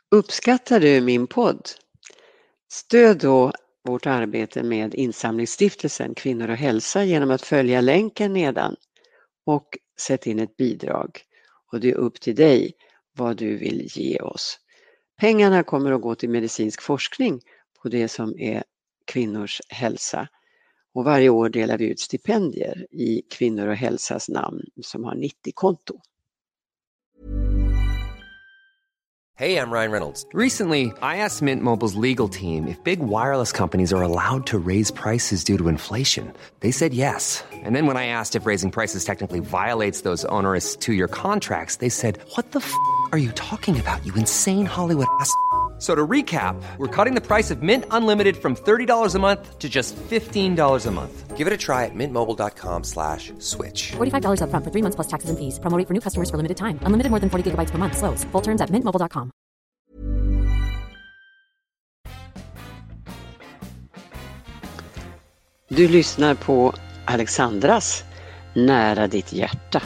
Uppskattar du min podd? Stöd då vårt arbete med insamlingsstiftelsen Kvinnor och hälsa genom att följa länken nedan och sätt in ett bidrag. Och det är upp till dig vad du vill ge oss. Pengarna kommer att gå till medicinsk forskning på det som är kvinnors hälsa. Och varje år delar vi ut stipendier i Kvinnor och hälsas namn som har 90-konto. Hey, I'm Ryan Reynolds. Recently, I asked Mint Mobile's legal team if big wireless companies are allowed to raise prices due to inflation. They said yes. And then when I asked if raising prices technically violates those onerous two-year contracts, they said, "What the f*** are you talking about, you insane Hollywood ass?" So to recap, we're cutting the price of Mint Unlimited from $30 a month to just $15 a month. Give it a try at mintmobile.com/switch. $45 up front for 3 months plus taxes and fees. Promo rate for new customers for limited time. Unlimited more than 40 gigabytes per month. Slows full terms at mintmobile.com. Du lyssnar på Alexandras Nära ditt hjärta.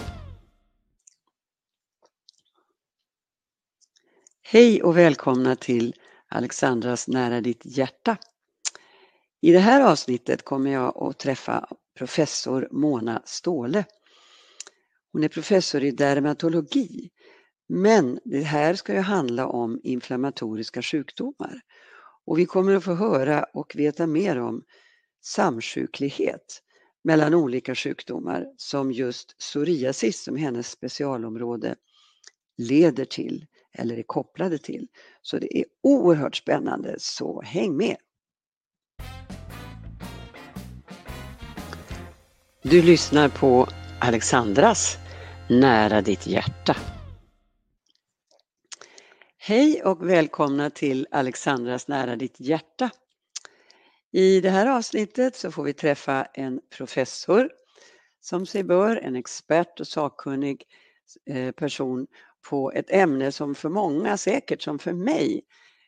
Hej och välkomna till Alexandras Nära ditt hjärta. I det här avsnittet kommer jag att träffa professor Mona Ståhle. Hon är professor i dermatologi, men det här ska ju handla om inflammatoriska sjukdomar. Och vi kommer att få höra och veta mer om samsjuklighet mellan olika sjukdomar som just psoriasis, som hennes specialområde, leder till eller är kopplade till. Så det är oerhört spännande, så häng med! Du lyssnar på Alexandras Nära ditt hjärta. Hej och välkomna till Alexandras Nära ditt hjärta. I det här avsnittet så får vi träffa en professor som sig bör, en expert och sakkunnig person på ett ämne som för många, säkert som för mig,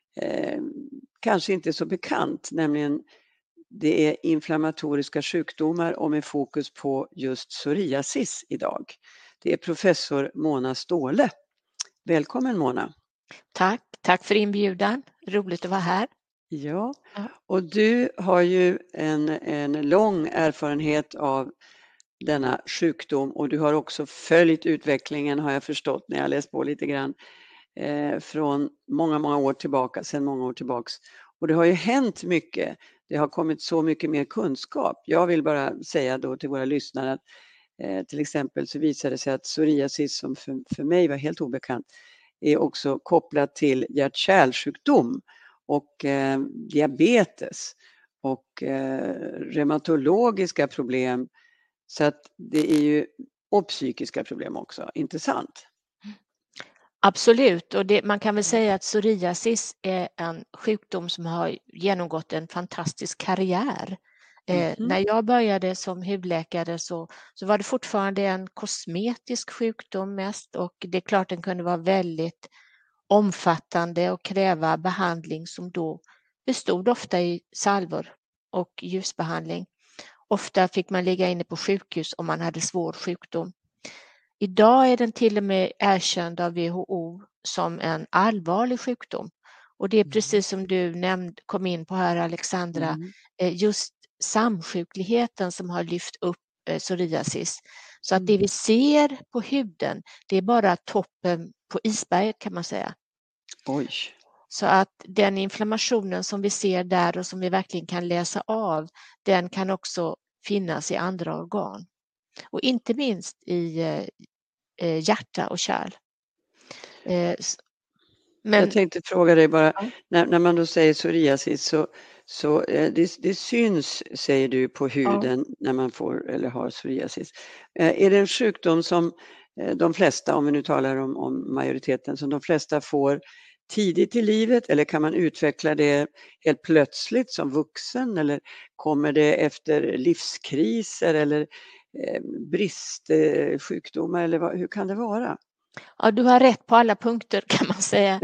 kanske inte är så bekant, nämligen det är inflammatoriska sjukdomar och med fokus på just psoriasis idag. Det är professor Mona Ståhle. Välkommen Mona. Tack för inbjudan. Roligt att vara här. Ja, och du har ju en lång erfarenhet av denna sjukdom och du har också följt utvecklingen, har jag förstått när jag läst på lite grann, från många år tillbaka, sedan många år tillbaks. Och det har ju hänt mycket. Det har kommit så mycket mer kunskap. Jag vill bara säga då till våra lyssnare att till exempel så visade det sig att psoriasis, som för mig var helt obekant, är också kopplat till hjärt-kärlsjukdom och diabetes och reumatologiska problem. Så att det är ju, och psykiska problem också, intressant. Absolut, och man kan väl säga att psoriasis är en sjukdom som har genomgått en fantastisk karriär. När jag började som hudläkare så var det fortfarande en kosmetisk sjukdom mest, och det är klart den kunde vara väldigt omfattande och kräva behandling som då bestod ofta i salvor och ljusbehandling. Ofta fick man ligga inne på sjukhus om man hade svår sjukdom. Idag är den till och med erkänd av WHO som en allvarlig sjukdom. Och det är precis som du kom in på här, Alexandra, just samsjukligheten som har lyft upp psoriasis. Så att det vi ser på huden, det är bara toppen på isberget kan man säga. Oj. Så att den inflammationen som vi ser där och som vi verkligen kan läsa av, den kan också finnas i andra organ. Och inte minst i hjärta och kärl. Men jag tänkte fråga dig bara, när man då säger psoriasis så det syns, säger du, på huden när man får eller har psoriasis. Är det en sjukdom som de flesta, om vi nu talar om majoriteten, som de flesta får tidigt i livet, eller kan man utveckla det helt plötsligt som vuxen, eller kommer det efter livskriser eller bristsjukdomar, eller hur kan det vara? Ja, du har rätt på alla punkter kan man säga.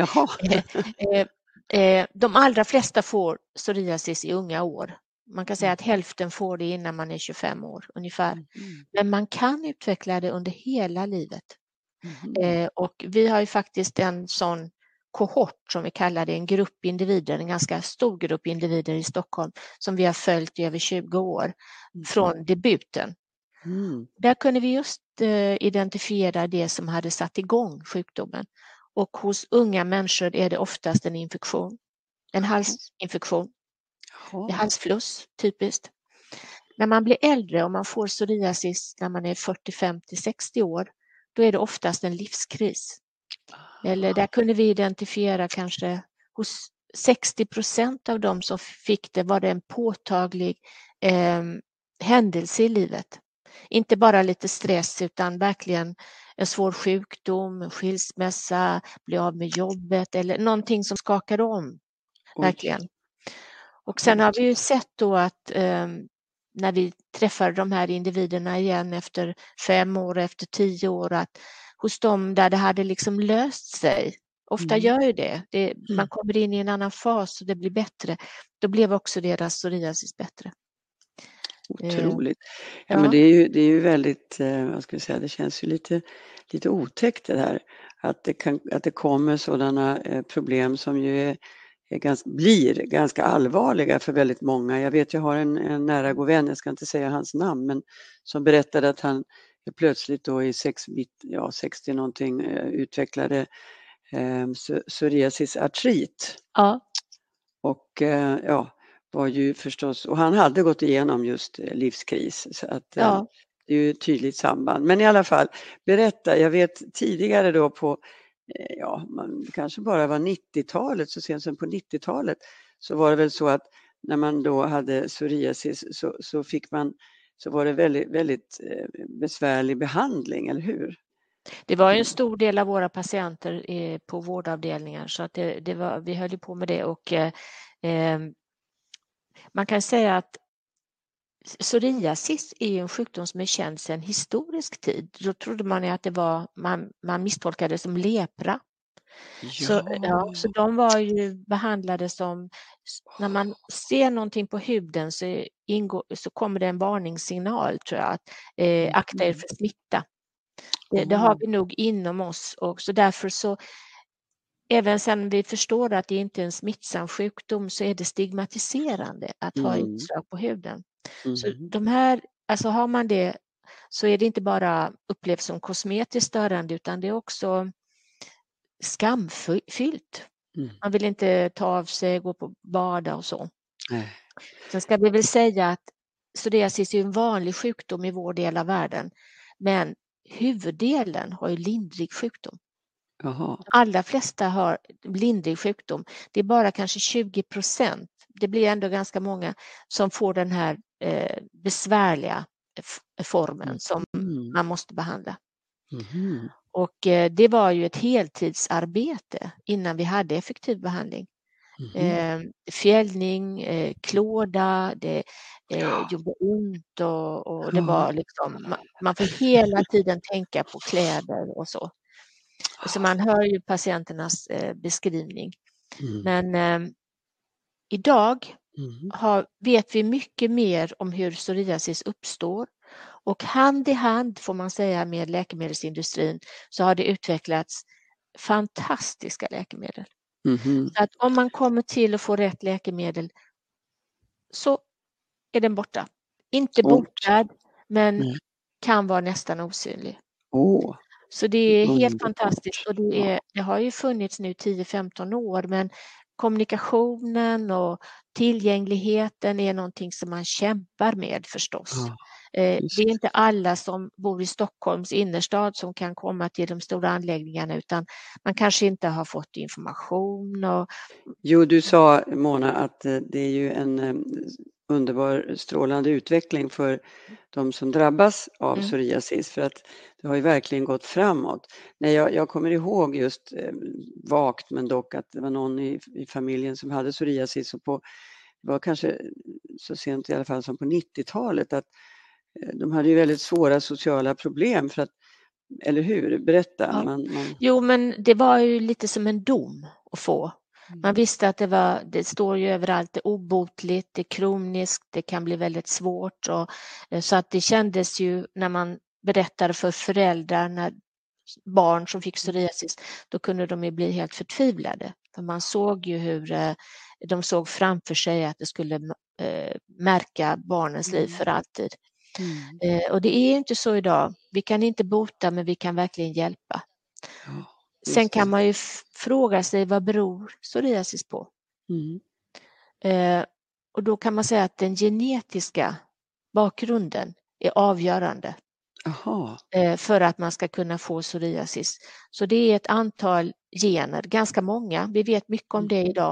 De allra flesta får psoriasis i unga år. Man kan säga att hälften får det innan man är 25 år ungefär. Men man kan utveckla det under hela livet. Och vi har ju faktiskt en sån kohort som vi kallar det, en grupp individer, en ganska stor grupp individer i Stockholm som vi har följt i över 20 år från debuten. Där kunde vi just identifiera det som hade satt igång sjukdomen. Och hos unga människor är det oftast en infektion, en halsinfektion. Det är halsfluss, typiskt. När man blir äldre och man får psoriasis när man är 40, 50, 60 år, då är det oftast en livskris. Eller där kunde vi identifiera kanske hos 60% av dem som fick det var det en påtaglig händelse i livet. Inte bara lite stress utan verkligen en svår sjukdom, en skilsmässa, bli av med jobbet eller någonting som skakade om. Verkligen. Och sen har vi ju sett då att när vi träffar de här individerna igen efter 5 år, efter 10 år, att hos dem där det hade liksom löst sig, ofta gör ju det, man kommer in i en annan fas och det blir bättre, då blev också deras psoriasis bättre. Otroligt. Ja, men det är ju väldigt, vad ska jag säga, det känns ju lite otäckt det här, att det kommer sådana problem som ju blir ganska allvarliga för väldigt många. Jag vet, jag har en nära god vän, jag ska inte säga hans namn, men som berättade att han plötsligt då i 60 någonting utvecklade psoriasisartrit. Ja. Och var ju förstås, och han hade gått igenom just livskris, så att det är ju ett tydligt samband. Men i alla fall, berätta, jag vet tidigare då på det kanske bara var 90-talet, så sent som på 90-talet så var det väl så att när man då hade psoriasis så var det väldigt, väldigt besvärlig behandling, eller hur? Det var en stor del av våra patienter på vårdavdelningar, så att vi höll på med det, och man kan säga att psoriasis är en sjukdom som är känd sedan historisk tid. Då trodde man att det var, man misstolkade det som lepra. Ja. Så de var ju behandlade som, när man ser någonting på huden så kommer det en varningssignal, tror jag, att akta er för smitta. Det har vi nog inom oss, och så därför så även sen vi förstår att det inte är en smittsam sjukdom, så är det stigmatiserande att ha utslag på huden. Så de här, alltså har man det, så är det inte bara upplevt som kosmetiskt störande, utan det är också skamfyllt. Man vill inte ta av sig, gå på bada och så. Sen ska vi väl säga att psoriasis är en vanlig sjukdom i vår del av världen, men huvuddelen har ju lindrig sjukdom. Jaha. Allra flesta har lindrig sjukdom. Det är bara kanske 20%. Det blir ändå ganska många som får den här besvärliga formen som man måste behandla. Och det var ju ett heltidsarbete innan vi hade effektiv behandling. Fjällning, klåda, det gjorde ont och det var liksom, man får hela tiden tänka på kläder och så. Så man hör ju patienternas beskrivning. Men idag vet vi mycket mer om hur psoriasis uppstår, och hand i hand, får man säga, med läkemedelsindustrin så har det utvecklats fantastiska läkemedel. Så att om man kommer till att få rätt läkemedel så är den borta. Inte botad, men kan vara nästan osynlig. Så det är helt fantastiskt, och det har ju funnits nu 10-15 år, men kommunikationen och tillgängligheten är någonting som man kämpar med förstås. Det är inte alla som bor i Stockholms innerstad som kan komma till de stora anläggningarna, utan man kanske inte har fått information. Jo, du sa, Mona, att det är ju en underbar strålande utveckling för de som drabbas av psoriasis, för att det har ju verkligen gått framåt. Jag kommer ihåg just vagt, men dock, att det var någon i familjen som hade psoriasis, och det var kanske så sent i alla fall som på 90-talet, att de hade ju väldigt svåra sociala problem, för att, eller hur? Berätta. Ja. Jo, men det var ju lite som en dom att få. Man visste att det står ju överallt, det är obotligt, det är kroniskt, det kan bli väldigt svårt. Så att det kändes ju när man berättade för föräldrar barn som fick psoriasis, då kunde de ju bli helt förtvivlade. För man såg ju hur de såg framför sig att det skulle märka barnens liv för alltid. Och det är inte så idag. Vi kan inte bota, men vi kan verkligen hjälpa. Sen kan man ju fråga sig, vad beror psoriasis på? Och då kan man säga att den genetiska bakgrunden är avgörande för att man ska kunna få psoriasis. Så det är ett antal gener, ganska många, vi vet mycket om det idag,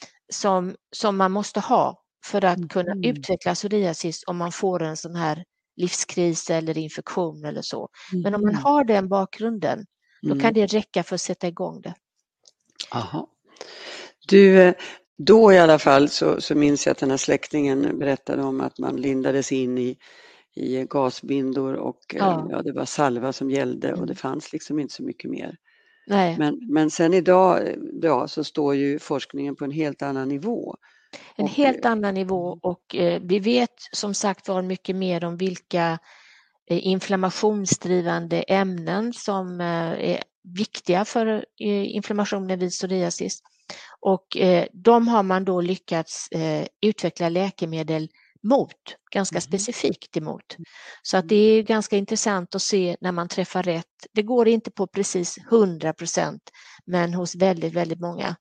som man måste ha för att kunna utveckla psoriasis om man får en sån här livskris eller infektion eller så. Men om man har den bakgrunden, då kan det räcka för att sätta igång det. Aha. Du, då i alla fall så minns jag att den här släktingen berättade om att man lindades in i gasbindor och det var salva som gällde och det fanns liksom inte så mycket mer. Nej. Men sen idag så står ju forskningen på en helt annan nivå. Helt annan nivå och vi vet som sagt var mycket mer om vilka inflammationsdrivande ämnen som är viktiga för inflammationen vid psoriasis. Och de har man då lyckats utveckla läkemedel mot, ganska specifikt emot. Så att det är ganska intressant att se när man träffar rätt. Det går inte på precis 100%, men hos väldigt, väldigt många.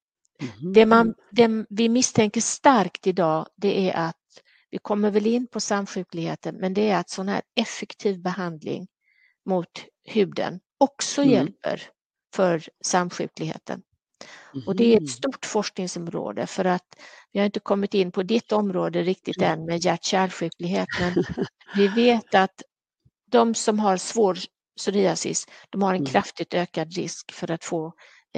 Det vi misstänker starkt idag, det är att, vi kommer väl in på samsjukligheten, men det är att sån här effektiv behandling mot huden också hjälper för samsjukligheten. Och det är ett stort forskningsområde, för att vi har inte kommit in på ditt område riktigt än med hjärt-kärlsjuklighet, men vi vet att de som har svår psoriasis, de har en kraftigt ökad risk för att få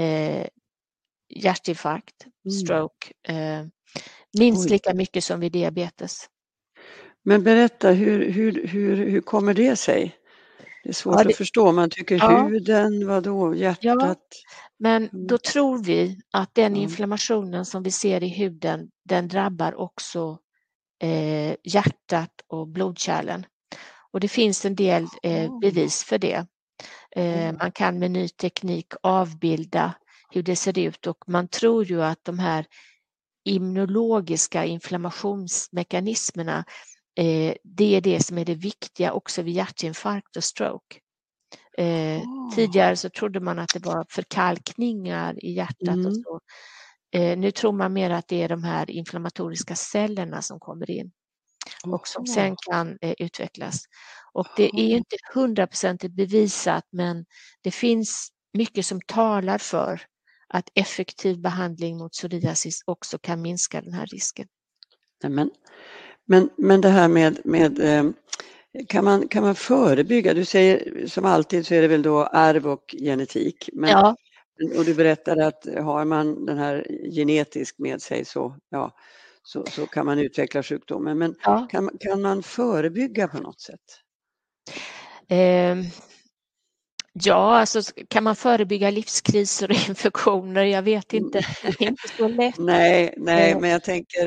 hjärtinfarkt, stroke, minst lika mycket som vid diabetes. Men berätta, hur kommer det sig? Det är svårt att förstå. Man tycker huden, vadå, hjärtat? Ja, men då tror vi att den inflammationen som vi ser i huden, den drabbar också hjärtat och blodkärlen. Och det finns en del bevis för det. Man kan med ny teknik avbilda hur det ser ut, och man tror ju att de här immunologiska inflammationsmekanismerna, det är det som är det viktiga också vid hjärtinfarkt och stroke. Tidigare så trodde man att det var förkalkningar i hjärtat och så. Nu tror man mer att det är de här inflammatoriska cellerna som kommer in och som sen kan utvecklas. Och det är ju inte 100% bevisat, men det finns mycket som talar för att effektiv behandling mot psoriasis också kan minska den här risken. Men det här med kan man förebygga? Du säger som alltid så är det väl då arv och genetik. Och du berättade att har man den här genetisk med sig så kan man utveckla sjukdomen. Men kan man förebygga på något sätt? Ja, alltså kan man förebygga livskriser och infektioner? Jag vet inte, det är inte så lätt. Nej, men jag tänker,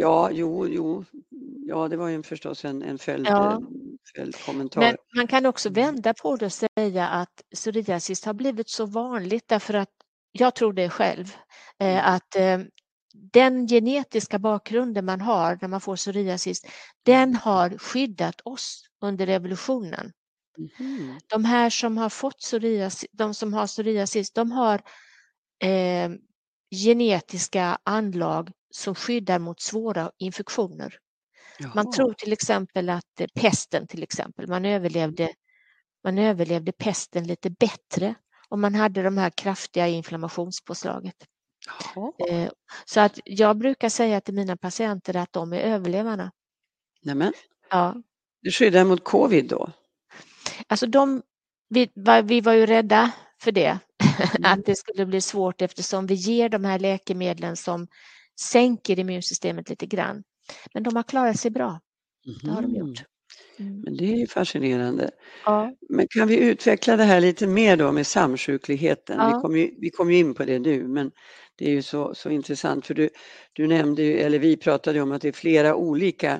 det var ju förstås en följdkommentar. Men man kan också vända på det och säga att psoriasis har blivit så vanligt därför att, jag tror det själv, att den genetiska bakgrunden man har när man får psoriasis, den har skyddat oss under evolutionen. De här som har fått psoriasis, de som har psoriasis, de har genetiska anlag som skyddar mot svåra infektioner. Man tror till exempel att pesten till exempel, man överlevde pesten lite bättre om man hade de här kraftiga inflammationspåslaget. Så att jag brukar säga till mina patienter att de är överlevarna. Nämen. Det skyddar mot covid då? Alltså vi var ju rädda för det, att det skulle bli svårt eftersom vi ger de här läkemedlen som sänker immunsystemet lite grann. Men de har klarat sig bra. Det har de gjort. Men det är ju fascinerande. Men kan vi utveckla det här lite mer då med samsjukligheten? Vi kom ju in på det nu, men det är ju så intressant, för du nämnde ju, eller vi pratade om att det är flera olika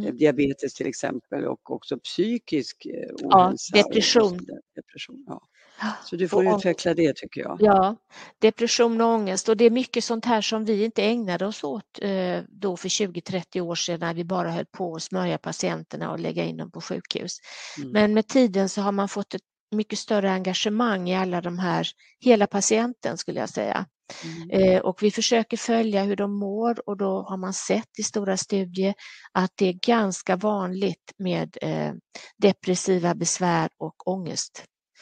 diabetes till exempel, och också psykisk ohälsa. Depression. Depression. Så du får utveckla det tycker jag. Ja, depression och ångest, och det är mycket sånt här som vi inte ägnade oss åt då för 20-30 år sedan, när vi bara höll på att smörja patienterna och lägga in dem på sjukhus. Men med tiden så har man fått ett mycket större engagemang i alla de här, hela patienten skulle jag säga. Och vi försöker följa hur de mår, och då har man sett i stora studier att det är ganska vanligt med depressiva besvär och ångest.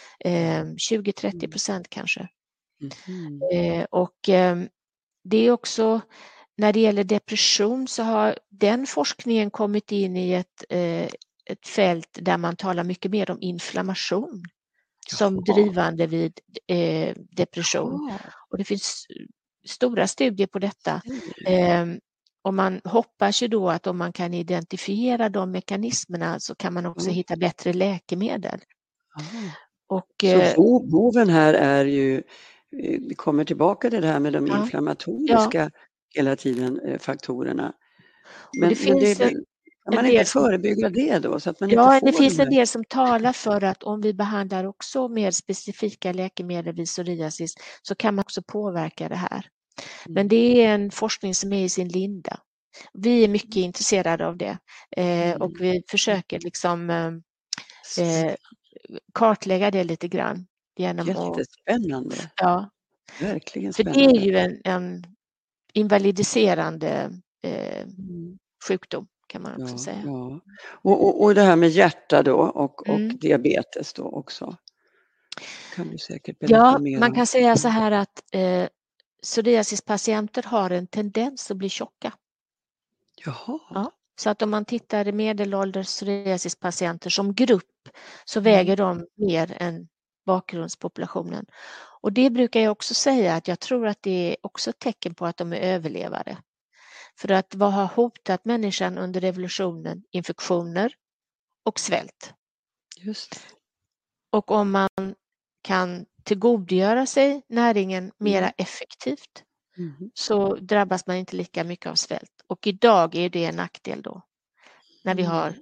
20-30% kanske. Och det är också, när det gäller depression så har den forskningen kommit in i ett fält där man talar mycket mer om inflammation som drivande vid depression. Och det finns stora studier på detta. Och man hoppas ju då att om man kan identifiera de mekanismerna så kan man också hitta bättre läkemedel. Och, så boven här är ju, vi kommer tillbaka till det här med de inflammatoriska hela tiden faktorerna. Men kan man inte förebygga det då? Så att man inte får det finns en del som talar för att om vi behandlar också med specifika läkemedel vid psoriasis så kan man också påverka det här. Men det är en forskning som är i sin linda. Vi är mycket intresserade av det och vi försöker liksom kartlägga det lite grann. Jättespännande. Ja. Verkligen spännande. För det är ju en invalidiserande sjukdom kan man också säga. Ja. Och det här med hjärta då och diabetes då också. Kan du säkert berätta mer om. Man kan säga så här att psoriasispatienter har en tendens att bli tjocka. Jaha. Ja. Så att om man tittar i medelålders psoriasispatienter som grupp så väger de mer än bakgrundspopulationen. Och det brukar jag också säga att jag tror att det är också ett tecken på att de är överlevare. För att vad har hotat människan under revolutionen? Infektioner och svält. Just. Och om man kan tillgodogöra sig näringen mera effektivt så drabbas man inte lika mycket av svält. Och idag är det en nackdel då. När vi har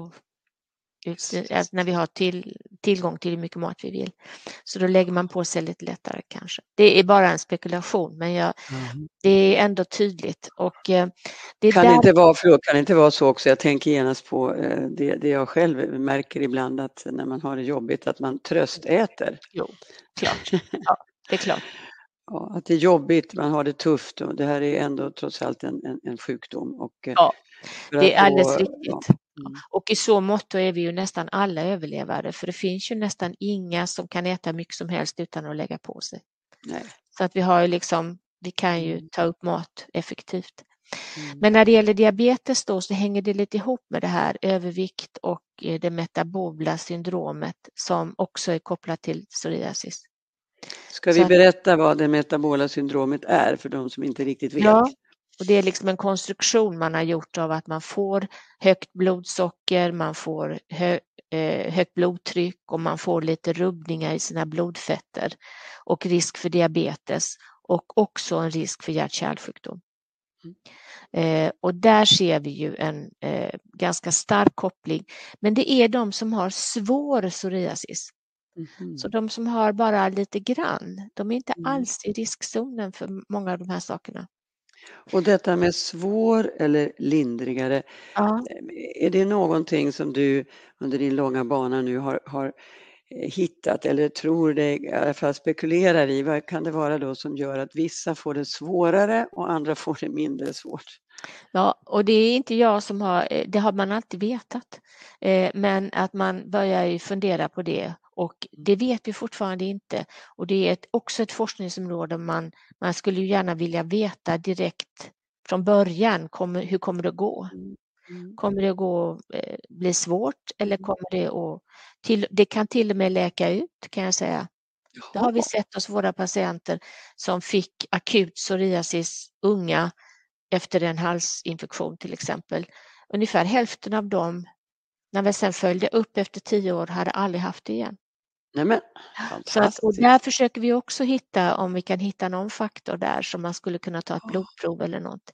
när vi har tillgång till hur mycket mat vi vill. Så då lägger man på sig lite lättare kanske. Det är bara en spekulation, men det är ändå tydligt. Och det kan inte vara så också, jag tänker genast på det jag själv märker ibland, att när man har det jobbigt att man tröstäter. Jo, klart. Ja, det är klart. Ja, att det är jobbigt, man har det tufft och det här är ändå trots allt en sjukdom. Och, det är alldeles riktigt. Och i så mått är vi ju nästan alla överlevare, för det finns ju nästan inga som kan äta mycket som helst utan att lägga på sig. Nej. Så att vi har ju vi kan ju ta upp mat effektivt. Men när det gäller diabetes då så hänger det lite ihop med det här övervikt och det metabola syndromet som också är kopplat till psoriasis. Ska vi berätta vad det metabola syndromet är för de som inte riktigt vet? Ja, och det är liksom en konstruktion man har gjort av att man får högt blodsocker, man får högt blodtryck och man får lite rubbningar i sina blodfetter och risk för diabetes och också en risk för hjärt-kärlsjukdom. Och där ser vi ju en ganska stark koppling. Men det är de som har svår psoriasis. Så de som har bara lite grann, de är inte alls i riskzonen för många av de här sakerna. Och detta med svår eller lindrigare, är det någonting som du under din långa bana nu har hittat eller tror dig, i alla fall spekulerar i? Vad kan det vara då som gör att vissa får det svårare och andra får det mindre svårt? Ja, och det är inte jag som det har man alltid vetat. Men att man börjar ju fundera på det. Och det vet vi fortfarande inte. Och det är också ett forskningsområde man skulle ju gärna vilja veta direkt från början. Hur kommer det att gå? Kommer det att bli svårt eller kommer det att... Det kan till och med läka ut kan jag säga. Det har vi sett hos våra patienter som fick akut psoriasis, unga, efter en halsinfektion till exempel. Ungefär hälften av dem, när vi sen följde upp efter 10 år, hade aldrig haft det igen. Nämen, och där försöker vi också hitta om vi kan hitta någon faktor där som man skulle kunna ta ett blodprov eller något.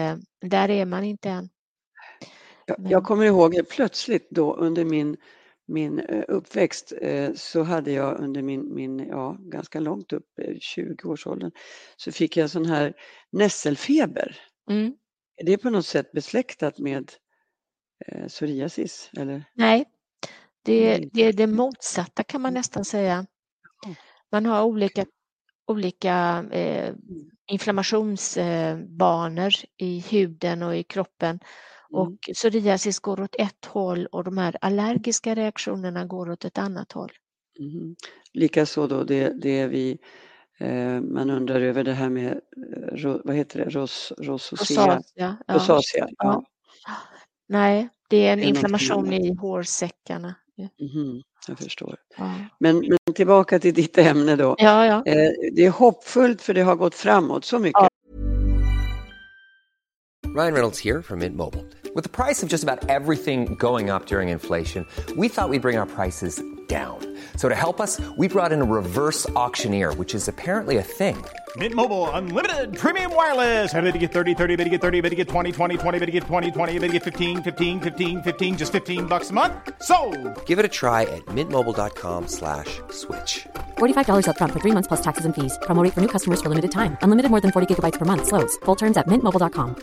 Där är man inte än. Jag kommer ihåg plötsligt då under min min uppväxt så hade jag under min ganska långt upp, 20-årsåldern, så fick jag sån här nässelfeber. Mm. Är det på något sätt besläktat med psoriasis? Eller? Nej, det är det motsatta kan man nästan säga. Man har olika inflammationsbanor i huden och i kroppen. Och psoriasis går åt ett håll och de här allergiska reaktionerna går åt ett annat håll. Likaså då det vi man undrar över det här med vad heter det? Rosacea. Rosacea. Ja. Nej, det är en inflammation i hårsäckarna. Jag förstår. Ja. Men tillbaka till ditt ämne då. Ja. Det är hoppfullt för det har gått framåt så mycket. Ryan Reynolds here from Mint Mobile. With the price of just about everything going up during inflation, we thought we'd bring our prices down. So to help us, we brought in a reverse auctioneer, which is apparently a thing. Mint Mobile Unlimited Premium Wireless. How to get 30, 30, bit to get 30, bit to get 20, 20, 20, bit to get 20, 20, bit to get 15, 15, 15, 15, just $15 a month? Sold! Give it a try at mintmobile.com/switch. $45 up front for 3 months plus taxes and fees. Promo rate for new customers for limited time. Unlimited more than 40 gigabytes per month. Slows full terms at mintmobile.com.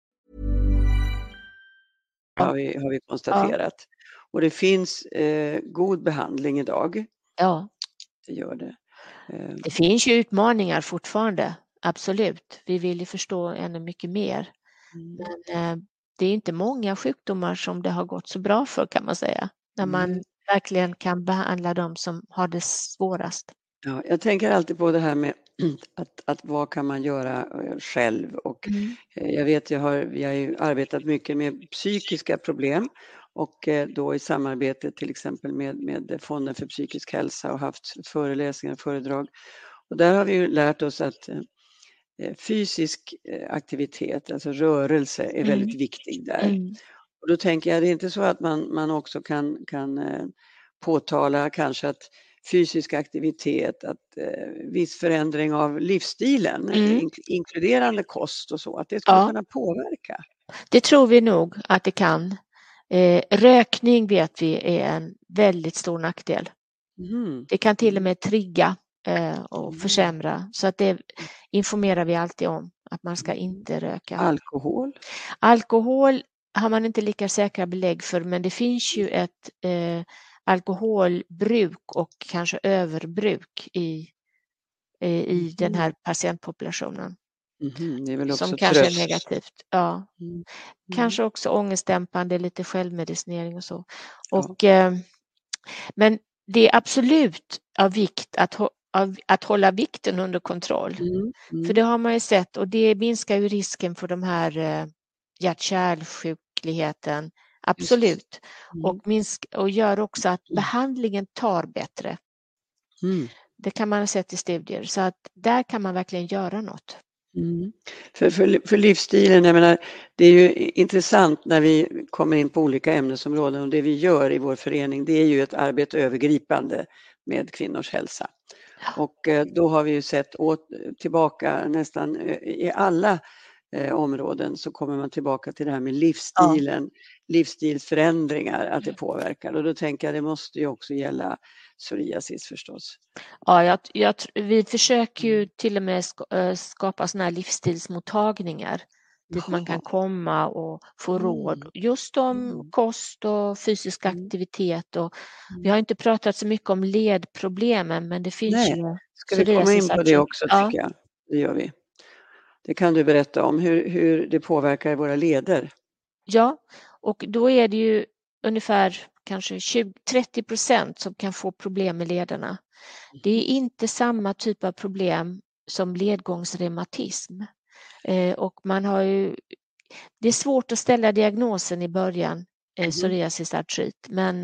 Har vi konstaterat. Ja. Och det finns god behandling idag. Ja. Det gör det. Det finns ju utmaningar fortfarande, absolut. Vi vill ju förstå ännu mycket mer. Men det är inte många sjukdomar som det har gått så bra för kan man säga. När man verkligen kan behandla dem som har det svårast. Ja, jag tänker alltid på det här med att vad kan man göra själv och jag vet vi har ju arbetat mycket med psykiska problem och då i samarbete till exempel med Fonden för psykisk hälsa och haft föreläsningar och föredrag och där har vi ju lärt oss att fysisk aktivitet, alltså rörelse är väldigt viktig där. Och då tänker jag det är inte så att man också kan påtala kanske att fysisk aktivitet, att viss förändring av livsstilen, inkluderande kost och så, att det skulle kunna påverka. Det tror vi nog att det kan. Rökning vet vi är en väldigt stor nackdel. Det kan till och med trigga och försämra. Så att det informerar vi alltid om, att man ska inte röka. Alkohol har man inte lika säkra belägg för, men det finns ju ett alkoholbruk och kanske överbruk i den här patientpopulationen. Det är väl också som kanske är negativt. Ja. Kanske också ångestdämpande, lite självmedicinering och så. Och, men det är absolut av vikt att hålla vikten under kontroll. För det har man ju sett och det minskar ju risken för de här hjärt-kärlsjukligheten. Absolut. Och gör också att behandlingen tar bättre. Det kan man ha sett i studier. Så att där kan man verkligen göra något. För livsstilen, jag menar, det är ju intressant när vi kommer in på olika ämnesområden och det vi gör i vår förening det är ju ett arbete övergripande med kvinnors hälsa. Och då har vi ju sett tillbaka nästan i alla områden så kommer man tillbaka till det här med livsstilen, livsstilsförändringar, att det påverkar. Och då tänker jag det måste ju också gälla psoriasis förstås. Ja, vi försöker ju till och med skapa sådana här livsstilsmottagningar dit man kan komma och få råd just om kost och fysisk aktivitet. Och vi har inte pratat så mycket om ledproblemen, men det finns ju. Ska vi komma in på det också tycker jag? Det gör vi. Det kan du berätta om hur det påverkar våra leder. Ja, och då är det ju ungefär kanske 30% som kan få problem med lederna. Det är inte samma typ av problem som ledgångsreumatism. Och man har ju, det är svårt att ställa diagnosen i början, psoriasisartrit, men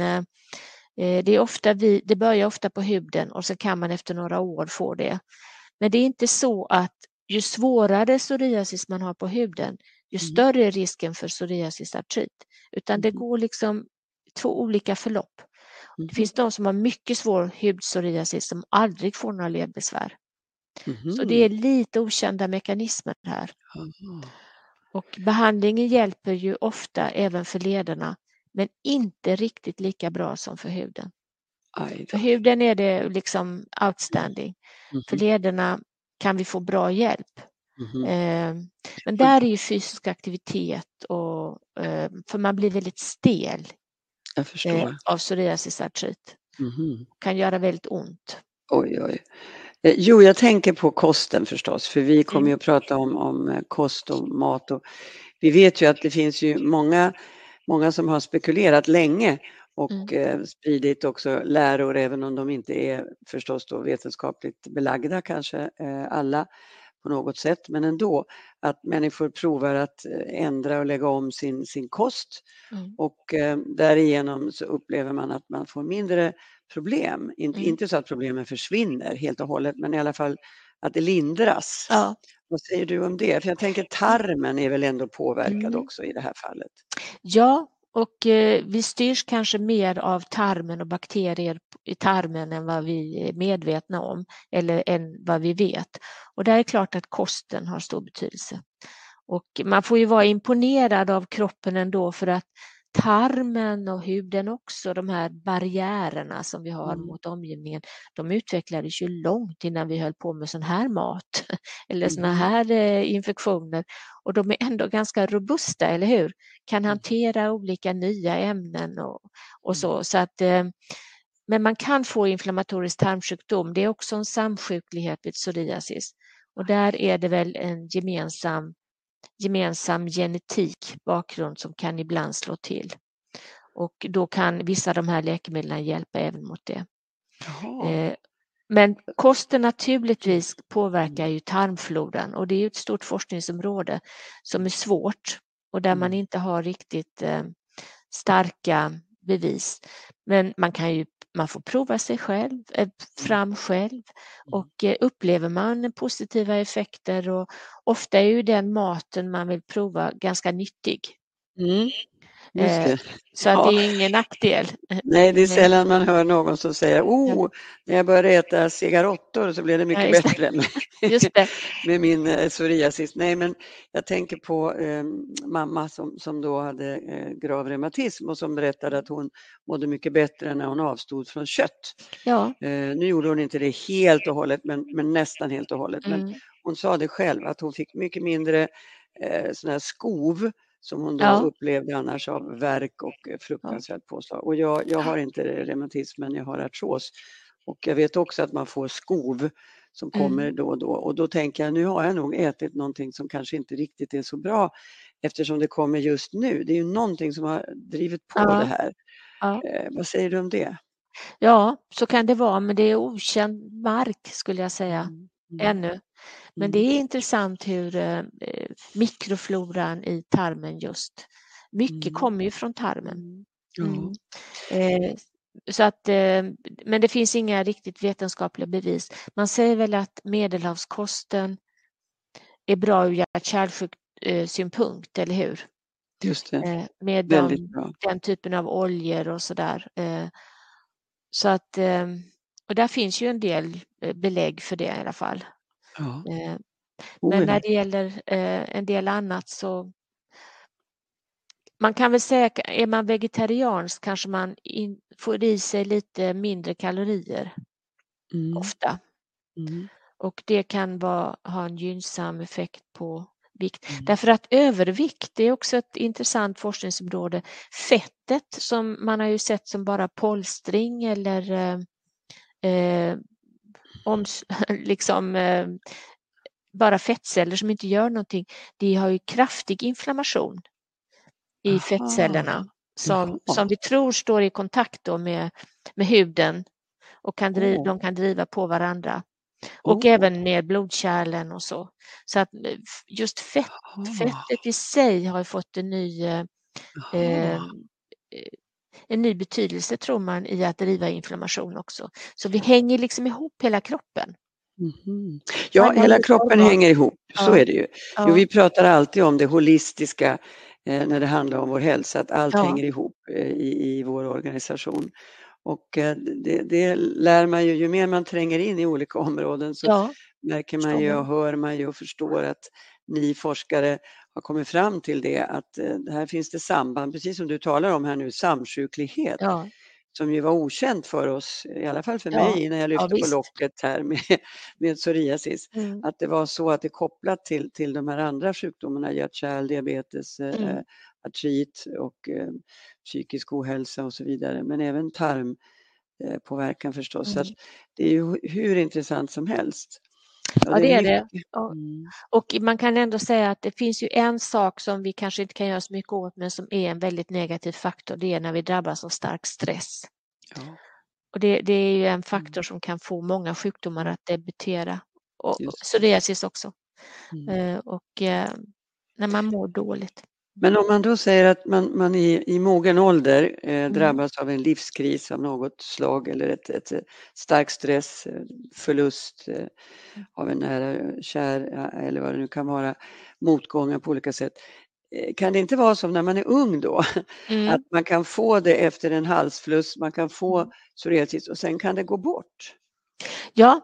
det börjar ofta på huden och så kan man efter några år få det. Men det är inte så att ju svårare psoriasis man har på huden, ju större är risken för psoriasisartrit. Utan det går liksom två olika förlopp. Det finns de som har mycket svår hudpsoriasis som aldrig får några ledbesvär. Så det är lite okända mekanismer här. Och behandlingen hjälper ju ofta även för lederna men inte riktigt lika bra som för huden. Aj då. För huden är det liksom outstanding. För lederna kan vi få bra hjälp. Men där är ju fysisk aktivitet och för man blir väldigt stel Jag förstår. av psoriasisartrit. Kan göra väldigt ont. Oj. Jo, jag tänker på kosten förstås, för vi kommer ju att prata om kost och mat, och vi vet ju att det finns ju många som har spekulerat länge och spridit också läror, även om de inte är förstås då vetenskapligt belagda kanske alla på något sätt, men ändå att människor provar att ändra och lägga om sin kost och därigenom så upplever man att man får mindre problem. Inte så att problemen försvinner helt och hållet, men i alla fall att det lindras. Ja. Vad säger du om det? För jag tänker tarmen är väl ändå påverkad också i det här fallet. Ja, och vi styrs kanske mer av tarmen och bakterier i tarmen än vad vi är medvetna om eller än vad vi vet. Och där är klart att kosten har stor betydelse. Och man får ju vara imponerad av kroppen ändå, för att tarmen och huden också, de här barriärerna som vi har mot omgivningen, de utvecklades ju långt innan vi höll på med sån här mat eller såna här infektioner, och de är ändå ganska robusta, eller hur? Kan hantera olika nya ämnen och så att men man kan få inflammatorisk tarmsjukdom. Det är också en samsjuklighet vid psoriasis, och där är det väl en gemensam genetik bakgrund som kan ibland slå till. Och då kan vissa av de här läkemedlen hjälpa även mot det. Men kosten naturligtvis påverkar ju tarmfloran, och det är ju ett stort forskningsområde som är svårt och där man inte har riktigt starka bevis. Men man får prova sig själv, fram själv, och upplever man positiva effekter, och ofta är ju den maten man vill prova ganska nyttig. Så att det är ingen nackdel. Nej, det är sällan man hör någon som säger när jag började äta cigarettor så blev det mycket bättre med min psoriasis. Nej, men jag tänker på mamma som då hade grav reumatism och som berättade att hon mådde mycket bättre när hon avstod från kött. Ja. Nu gjorde hon inte det helt och hållet, men nästan helt och hållet. Men hon sa det själv att hon fick mycket mindre sån här skov som hon då upplevde annars av värk och fruktansvärt påslag. Och jag har inte reumatism, men jag har artros. Och jag vet också att man får skov som kommer då och då. Och då tänker jag, nu har jag nog ätit någonting som kanske inte riktigt är så bra, eftersom det kommer just nu. Det är ju någonting som har drivit på det här. Vad säger du om det? Ja, så kan det vara, men det är okänd mark skulle jag säga ännu. Men det är intressant hur mikrofloran i tarmen just, mycket kommer ju från tarmen. Så att, men det finns inga riktigt vetenskapliga bevis. Man säger väl att medelhavskosten är bra ur hjärt-kärlsjukdom-synpunkt, eller hur? Just det. Med den typen av oljor och sådär. Så att, och där finns ju en del belägg för det i alla fall. Men när det gäller en del annat så man kan väl säga, är man vegetariansk kanske man får i sig lite mindre kalorier ofta. Och det kan ha en gynnsam effekt på vikt. Därför att övervikt är också ett intressant forskningsområde. Fettet som man har ju sett som bara polstring eller bara fettceller som inte gör någonting. Det har ju kraftig inflammation i fettcellerna som vi tror står i kontakt då med huden och de kan driva på varandra. Och även med blodkärlen och så. Så att just fettet i sig har fått en ny betydelse, tror man, i att driva inflammation också. Så vi hänger liksom ihop hela kroppen. Ja, hela kroppen hänger ihop, så är det ju. Jo, vi pratar alltid om det holistiska när det handlar om vår hälsa, att allt hänger ihop i vår organisation. Och det lär man ju mer man tränger in i olika områden så märker man ju och hör man ju och förstår att ni forskare har kommit fram till det, att här finns det samband, precis som du talar om här nu, samsjuklighet. Ja. Som ju var okänt för oss, i alla fall för Ja. mig när jag lyfte på visst. locket här med psoriasis. Att det var så att det är kopplat till de här andra sjukdomarna, hjärt-kärl, diabetes, artrit och psykisk ohälsa och så vidare. Men även tarmpåverkan förstås. Så att det är ju hur intressant som helst. Ja, det är det. Och man kan ändå säga att det finns ju en sak som vi kanske inte kan göra så mycket åt, men som är en väldigt negativ faktor. Det är när vi drabbas av stark stress. Ja. Och det är ju en faktor som kan få många sjukdomar att debutera. Och psoriasis också. Och när man mår dåligt. Men om man då säger att man i mogen ålder drabbas av en livskris av något slag eller ett stark stress, förlust av en nära kär eller vad det nu kan vara, motgångar på olika sätt. Kan det inte vara som när man är ung då? Att man kan få det efter en halsfluss, man kan få psoriasis och sen kan det gå bort? Ja,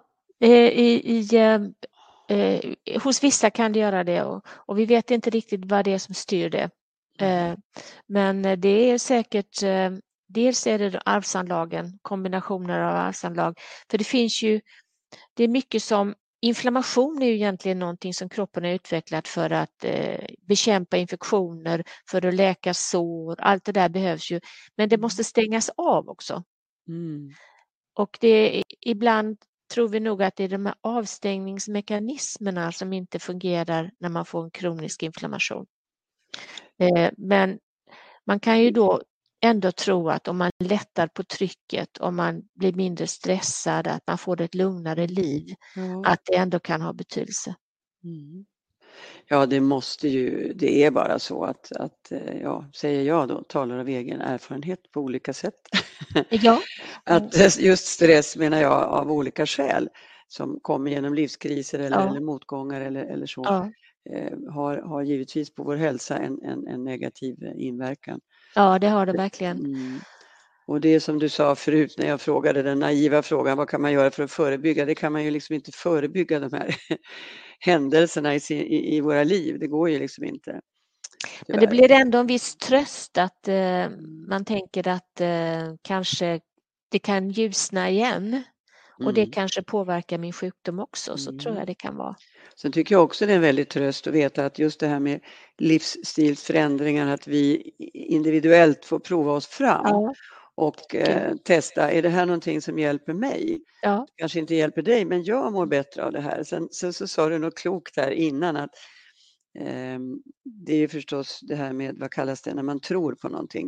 hos vissa kan det göra det och vi vet inte riktigt vad det är som styr det. Men det är säkert, dels är det arvsanlagen, kombinationer av arvsanlag. För det finns ju, det är mycket som, inflammation är ju egentligen någonting som kroppen har utvecklat för att bekämpa infektioner, för att läka sår, allt det där behövs ju. Men det måste stängas av också. Och ibland tror vi nog att det är de här avstängningsmekanismerna som inte fungerar när man får en kronisk inflammation. Men man kan ju då ändå tro att om man lättar på trycket, om man blir mindre stressad, att man får ett lugnare liv, att det ändå kan ha betydelse. Ja, det måste ju, det är bara så att säger jag då, talar av egen erfarenhet på olika sätt. Ja. Att just stress menar jag av olika skäl som kommer genom livskriser eller motgångar eller så har givetvis på vår hälsa en negativ inverkan. Ja, det har det verkligen. Och det som du sa förut när jag frågade den naiva frågan, vad kan man göra för att förebygga? Det kan man ju liksom inte förebygga de här händelserna i våra liv. Det går ju liksom inte. Men det blir ändå en viss tröst att man tänker att kanske det kan ljusna igen. Och det kanske påverkar min sjukdom också, så tror jag det kan vara. Sen tycker jag också det är en väldigt tröst att veta att just det här med livsstilsförändringar, att vi individuellt får prova oss fram och testa, är det här någonting som hjälper mig? Ja. Kanske inte hjälper dig, men jag mår bättre av det här. Sen så sa du något klokt där innan att det är ju förstås det här med, vad kallas det, när man tror på någonting.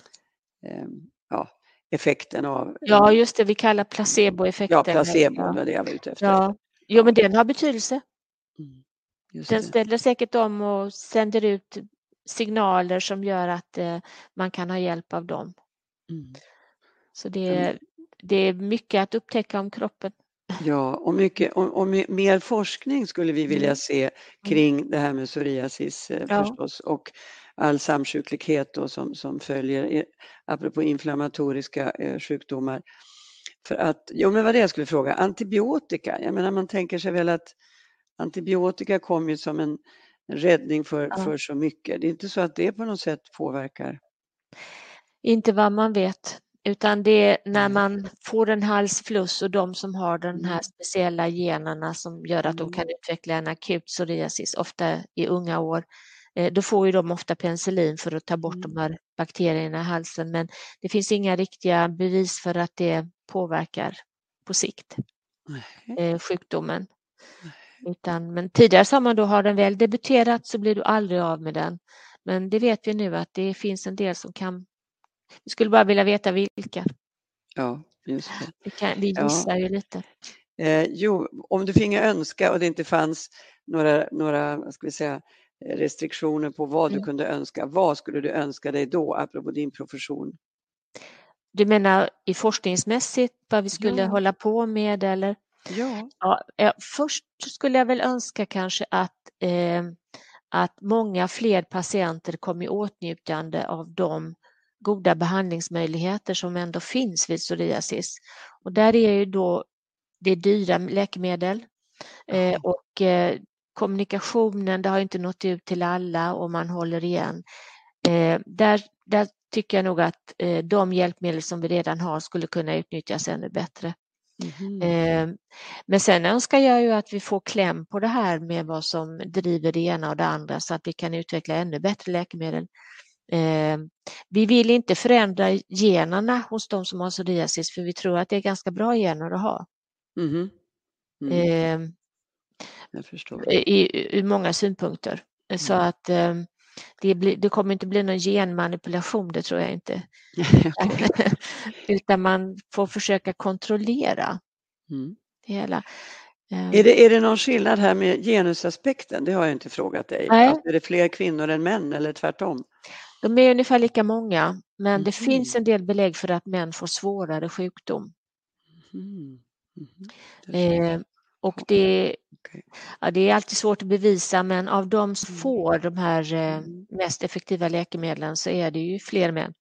Effekten av... Ja, just det, vi kallar placeboeffekten. Ja, placebo var det jag var ute efter. Ja. Jo, men den har betydelse. Den ställer säkert om och sänder ut signaler som gör att man kan ha hjälp av dem. Så det är mycket att upptäcka om kroppen. Ja, och mer forskning skulle vi vilja se kring det här med psoriasis förstås, och all samsjuklighet då som följer, apropå inflammatoriska sjukdomar. För att, men vad det jag skulle fråga, antibiotika, jag menar man tänker sig väl att antibiotika kommer ju som en räddning för så mycket. Det är inte så att det på något sätt påverkar? Inte vad man vet. Utan det är när man får en halsfluss och de som har den här speciella generna som gör att de kan utveckla en akut psoriasis, ofta i unga år. Då får ju de ofta penicillin för att ta bort de här bakterierna i halsen. Men det finns inga riktiga bevis för att det påverkar på sikt sjukdomen. Men tidigare sa man då, har den väl debuterat så blir du aldrig av med den. Men det vet vi nu att det finns en del som kan. Vi skulle bara vilja veta vilka. Ja, just det. Vi gissar ju lite. Om du finge önska och det inte fanns några vad ska vi säga, restriktioner på vad du kunde önska, vad skulle du önska dig då, apropå din profession? Du menar i forskningsmässigt vad vi skulle hålla på med eller? Ja, först skulle jag väl önska kanske att många fler patienter kom i åtnjutande av de goda behandlingsmöjligheter som ändå finns vid psoriasis. Och där är ju då det dyra läkemedel. Och kommunikationen, det har inte nått ut till alla och man håller igen. Där tycker jag nog att de hjälpmedel som vi redan har skulle kunna utnyttjas ännu bättre. Men sen önskar jag ju att vi får kläm på det här med vad som driver det ena och det andra så att vi kan utveckla ännu bättre läkemedel. Vi vill inte förändra generna hos de som har psoriasis för vi tror att det är ganska bra gener att ha. Jag förstår. Ur många synpunkter. Så att det kommer inte bli någon genmanipulation, det tror jag inte. Utan man får försöka kontrollera det hela. Är det någon skillnad här med genusaspekten? Det har jag inte frågat dig. Alltså, är det fler kvinnor än män eller tvärtom? De är ungefär lika många, men det finns en del belägg för att män får svårare sjukdom. Och det är alltid svårt att bevisa, men av de som får de här mest effektiva läkemedlen så är det ju fler män.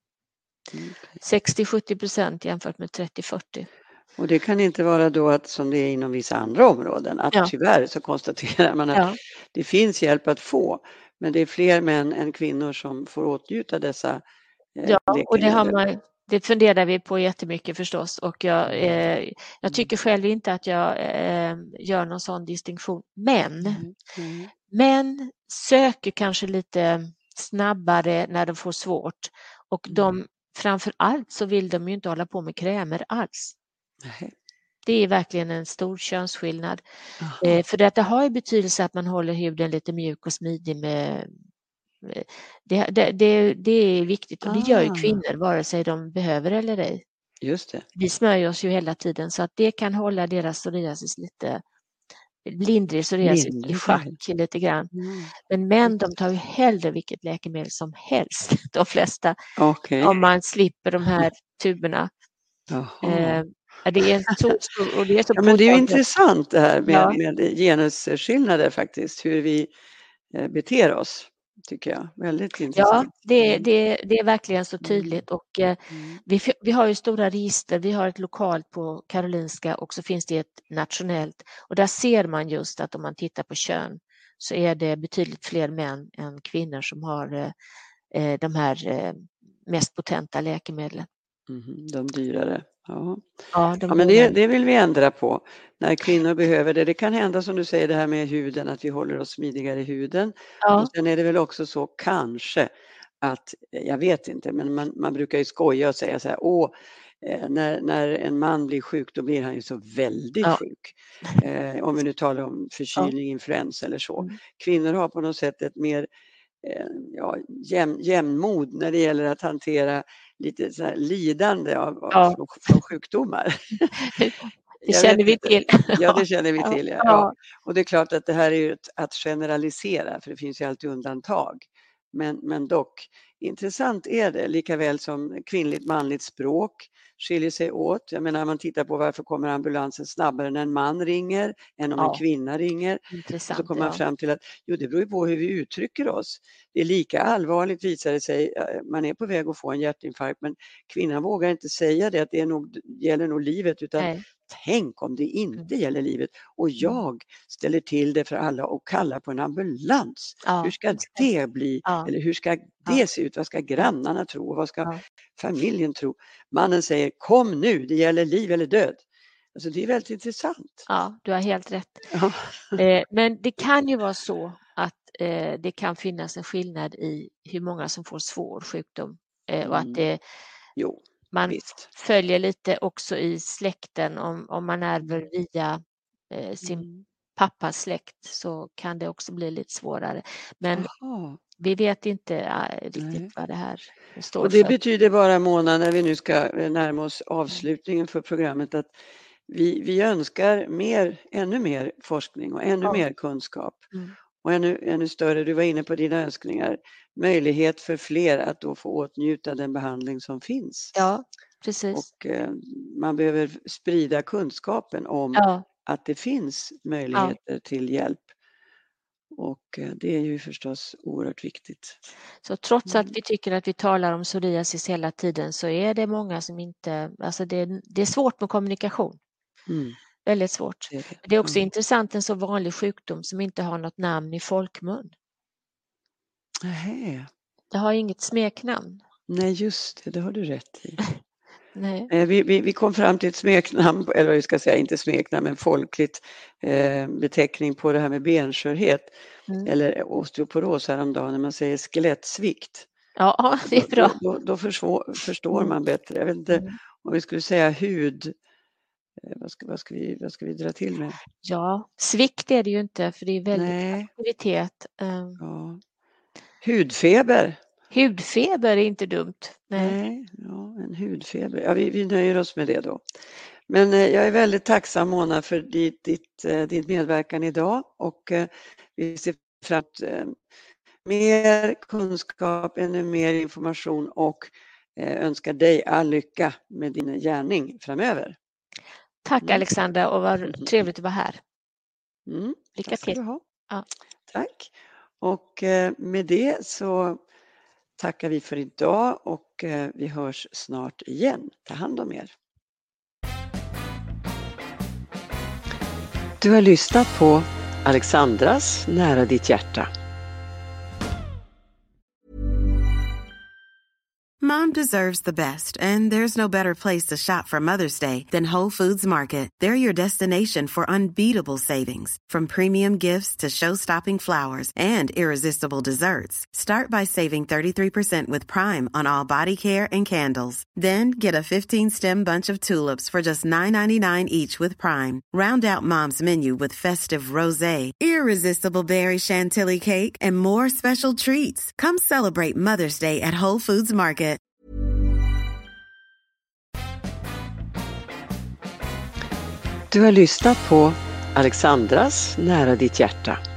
60-70% jämfört med 30-40%. Och det kan inte vara då att som det är inom vissa andra områden, att tyvärr så konstaterar man att det finns hjälp att få, men det är fler män än kvinnor som får åtgjuta dessa läkemedel. Och det funderar vi på jättemycket förstås, och jag tycker själv inte att jag gör någon sån distinktion, men män söker kanske lite snabbare när de får svårt, och framför allt så vill de ju inte hålla på med krämer alls. Det är verkligen en stor könsskillnad. För det har ju betydelse att man håller huden lite mjuk och smidig med det är viktigt, och det gör ju kvinnor vare sig de behöver eller ej. Just det. Vi smörjer oss ju hela tiden så att det kan hålla deras psoriasis lite lindrig psoriasis i schack lite grann. Men män, de tar ju hellre vilket läkemedel som helst, de flesta, om man slipper de här tuberna. Det är så men det är ju intressant det här med genusskillnader faktiskt, hur vi beter oss, tycker jag. Väldigt intressant. Ja, det är verkligen så tydligt, och vi har ju stora register. Vi har ett lokalt på Karolinska och så finns det ett nationellt, och där ser man just att om man tittar på kön så är det betydligt fler män än kvinnor som har de här mest potenta läkemedlen. De dyrare. Men det vill vi ändra på när kvinnor behöver det. Det kan hända som du säger det här med huden, att vi håller oss smidigare i huden. Och sen är det väl också så kanske att, jag vet inte, men man brukar ju skoja och säga så här, när en man blir sjuk då blir han ju så väldigt sjuk. Om vi nu talar om förkylning, influensa eller så. Kvinnor har på något sätt ett mer jämnmod när det gäller att hantera lite så här lidande från sjukdomar. Det känner vi till. Ja, det känner vi till. Ja. Och det är klart att det här är ju att generalisera, för det finns ju alltid undantag. Men dock, intressant är det, lika väl som kvinnligt manligt språk skiljer sig åt. Jag menar, man tittar på varför kommer ambulansen snabbare när en man ringer än om en kvinna ringer. Intressant, så kommer man fram till att det beror på hur vi uttrycker oss. Det är lika allvarligt, visar det sig, man är på väg att få en hjärtinfarkt, men kvinnan vågar inte säga det, att det gäller nog livet, utan tänk om det inte gäller livet och jag ställer till det för alla och kallar på en ambulans. Hur ska det bli? Eller hur ska det se ut? Vad ska grannarna tro? Och vad ska familjen tro? Mannen säger, kom nu, det gäller liv eller död. Alltså det är väldigt intressant. Ja, du har helt rätt. Men det kan ju vara så att det kan finnas en skillnad i hur många som får svår sjukdom. Och att man följer lite också i släkten. Om man ärver via sin pappas släkt så kan det också bli lite svårare. Men vi vet inte riktigt vad det här står för. Och det betyder bara, Mona, när vi nu ska närma oss avslutningen för programmet, att vi önskar ännu mer forskning och ännu mer kunskap. Och ännu större, du var inne på dina önskningar, möjlighet för fler att då få åtnjuta den behandling som finns. Ja, precis. Och man behöver sprida kunskapen om att det finns möjligheter till hjälp. Och det är ju förstås oerhört viktigt. Så trots att vi tycker att vi talar om psoriasis hela tiden så är det många som inte, alltså det är svårt med kommunikation. väldigt svårt. Det är också intressant, en så vanlig sjukdom som inte har något namn i folkmun. Nej. Det har inget smeknamn. Nej, just det har du rätt i. Nej. Vi kom fram till ett smeknamn, eller vad jag ska säga, inte smeknamn, men folkligt beteckning på det här med benskörhet eller osteoporos häromdagen, när man säger skelettsvikt. Ja, det är bra. Då förstår man bättre. Jag vet inte om vi skulle säga hud. Vad ska vi dra till med? Ja, svikt är det ju inte, för det är väldigt aktivitet. Ja. Hudfeber. Hudfeber är inte dumt. Nej, en hudfeber. Ja, vi nöjer oss med det då. Men jag är väldigt tacksam, Mona, för din medverkan idag, och vi ser fram emot mer kunskap, ännu mer information, och önskar dig all lycka med din gärning framöver. Tack Alexandra, och vad trevligt att vara här. Lycka till. Ja. Tack. Och med det så tackar vi för idag, och vi hörs snart igen. Ta hand om er. Du har lyssnat på Alexandras Nära ditt hjärta. Mom deserves the best, and there's no better place to shop for Mother's Day than Whole Foods Market. They're your destination for unbeatable savings, from premium gifts to show-stopping flowers and irresistible desserts. Start by saving 33% with Prime on all body care and candles. Then get a 15-stem bunch of tulips for just $9.99 each with Prime. Round out Mom's menu with festive rosé, irresistible berry chantilly cake, and more special treats. Come celebrate Mother's Day at Whole Foods Market. Du har lyssnat på Alexandras Nära ditt hjärta.